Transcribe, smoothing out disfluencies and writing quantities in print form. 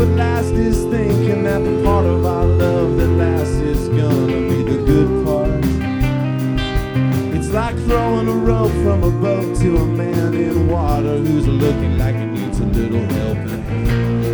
that lasts is thinking that the part of our love that lasts is gonna be the good part. It's like throwing a rope from a boat to a man in water who's looking like he needs a little helping hand.